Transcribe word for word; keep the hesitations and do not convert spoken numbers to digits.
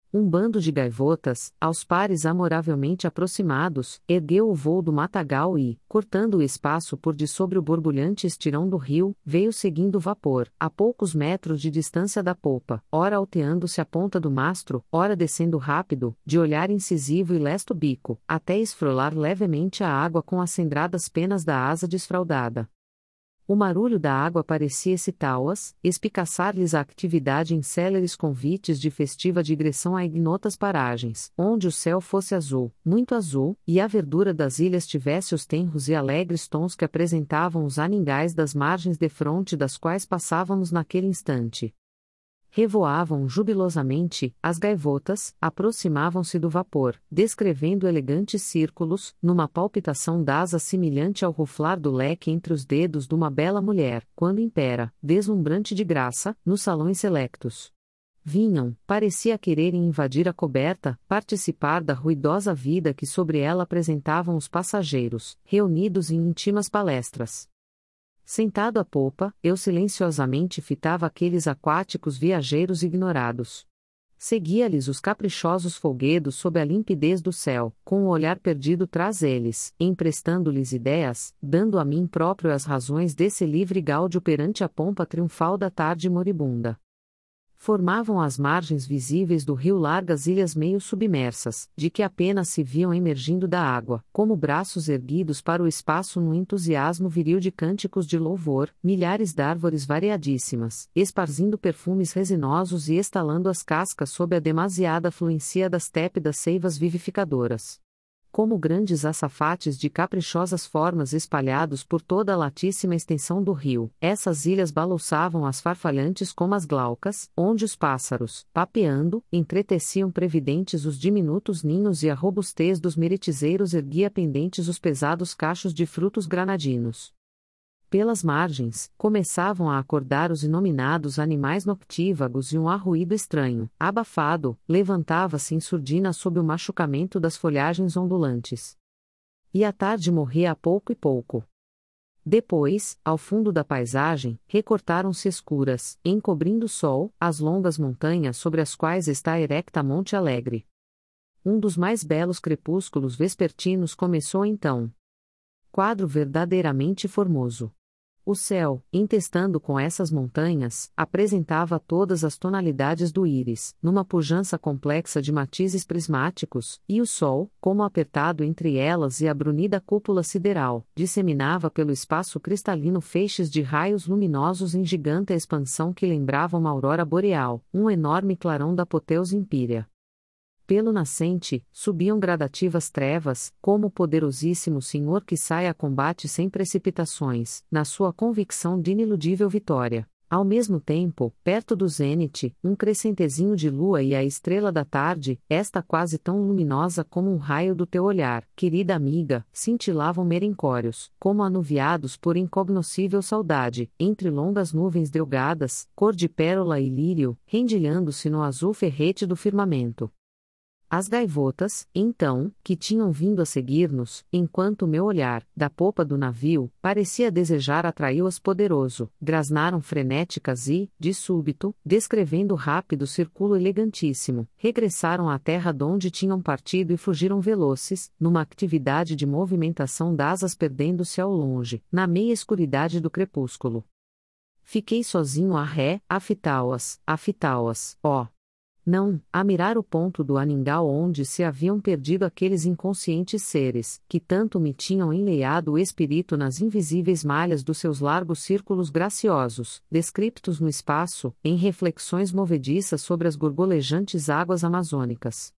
Um bando de gaivotas, aos pares amoravelmente aproximados, ergueu o vôo do matagal e, cortando o espaço por de sobre o borbulhante estirão do rio, veio seguindo o vapor, a poucos metros de distância da popa, ora alteando-se a ponta do mastro, ora descendo rápido, de olhar incisivo e lesto bico, até esfrolar levemente a água com as cendradas penas da asa desfraldada. O marulho da água parecia excitá-las, espicaçar-lhes a atividade em céleres convites de festiva digressão a ignotas paragens, onde o céu fosse azul, muito azul, e a verdura das ilhas tivesse os tenros e alegres tons que apresentavam os aningais das margens defronte das quais passávamos naquele instante. Revoavam jubilosamente, as gaivotas, aproximavam-se do vapor, descrevendo elegantes círculos, numa palpitação das semelhante ao ruflar do leque entre os dedos de uma bela mulher, quando impera, deslumbrante de graça, nos salões selectos. Vinham, parecia quererem invadir a coberta, participar da ruidosa vida que sobre ela apresentavam os passageiros, reunidos em íntimas palestras. Sentado à popa, eu silenciosamente fitava aqueles aquáticos viajeiros ignorados. Seguia-lhes os caprichosos folguedos sob a limpidez do céu, com o olhar perdido tras eles, emprestando-lhes ideias, dando a mim próprio as razões desse livre gáudio perante a pompa triunfal da tarde moribunda. Formavam às margens visíveis do rio largas ilhas meio submersas, de que apenas se viam emergindo da água, como braços erguidos para o espaço num entusiasmo viril de cânticos de louvor, milhares d'árvores variadíssimas, esparzindo perfumes resinosos e estalando as cascas sob a demasiada fluência das tépidas seivas vivificadoras. Como grandes açafates de caprichosas formas espalhados por toda a latíssima extensão do rio, essas ilhas balouçavam as farfalhantes como as glaucas, onde os pássaros, papeando, entreteciam previdentes os diminutos ninhos e a robustez dos meretizeiros erguia pendentes os pesados cachos de frutos granadinos. Pelas margens, começavam a acordar os inominados animais noctívagos e um arruído estranho, abafado, levantava-se em surdina sob o machucamento das folhagens ondulantes. E a tarde morria a pouco e pouco. Depois, ao fundo da paisagem, recortaram-se escuras, encobrindo o sol, as longas montanhas sobre as quais está erecta Monte Alegre. Um dos mais belos crepúsculos vespertinos começou então. Quadro verdadeiramente formoso. O céu, intestando com essas montanhas, apresentava todas as tonalidades do íris, numa pujança complexa de matizes prismáticos, e o sol, como apertado entre elas e a brunida cúpula sideral, disseminava pelo espaço cristalino feixes de raios luminosos em gigante expansão que lembravam uma aurora boreal, um enorme clarão da apoteose impéria. Pelo nascente, subiam gradativas trevas, como o poderosíssimo Senhor que sai a combate sem precipitações, na sua convicção de iniludível vitória. Ao mesmo tempo, perto do zênite, um crescentezinho de lua e a estrela da tarde, esta quase tão luminosa como um raio do teu olhar, querida amiga, cintilavam merencórios, como anuviados por incognoscível saudade, entre longas nuvens delgadas, cor de pérola e lírio, rendilhando-se no azul ferrete do firmamento. As gaivotas, então, que tinham vindo a seguir-nos, enquanto o meu olhar, da popa do navio, parecia desejar atraí-las poderoso, grasnaram frenéticas e, de súbito, descrevendo rápido círculo elegantíssimo, regressaram à terra donde tinham partido e fugiram veloces, numa atividade de movimentação das asas perdendo-se ao longe, na meia escuridade do crepúsculo. Fiquei sozinho a ré, a fitá-las, a fitá-las, ó. Não, a mirar o ponto do aningal onde se haviam perdido aqueles inconscientes seres, que tanto me tinham enleiado o espírito nas invisíveis malhas dos seus largos círculos graciosos, descriptos no espaço, em reflexões movediças sobre as gorgolejantes águas amazônicas.